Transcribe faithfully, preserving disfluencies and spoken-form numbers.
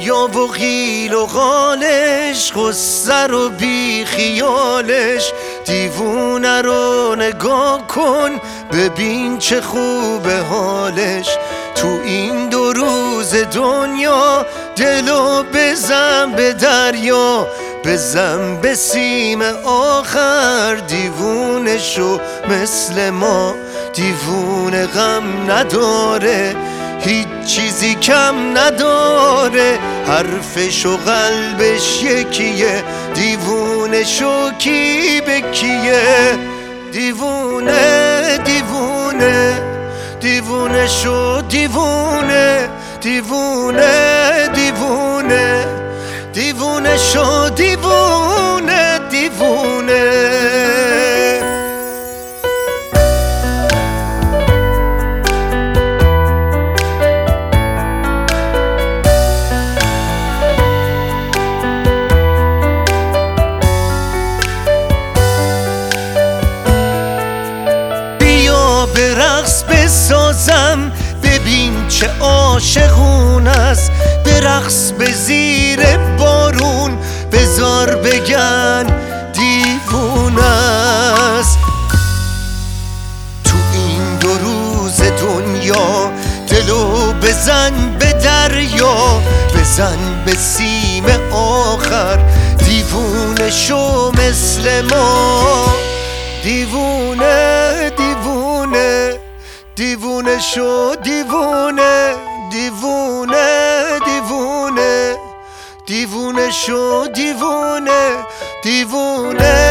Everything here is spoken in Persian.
دنیا و قیل و قالش، غصه رو بی خیالش. دیوونه رو نگاه کن ببین چه خوبه حالش. تو این دو روز دنیا دلو بزن به دریا، بزن به سیم آخر. دیوونه شو مثل ما، دیوونه غم نداره، هیچ چیزی کم نداره. حرفش و قلبش یکیه، دیوونه شو کی به کیه. دیوونه دیوونه دیوونه شو دیوونه، دیوونه دیوونه دیوونه شو دیوونه دیوونه. به رقص بسازم ببین چه عاشقون است، به رقص به زیر بارون بزار بگن دیوونه است. تو این دو روز دنیا دلو بزن به دریا، بزن به سیم آخر. دیوونه شو مثل ما، دیوونه دیوونه دیوونه شو دیوونه، دیوونه دیوونه دیوونه شو دیوونه، دیوونه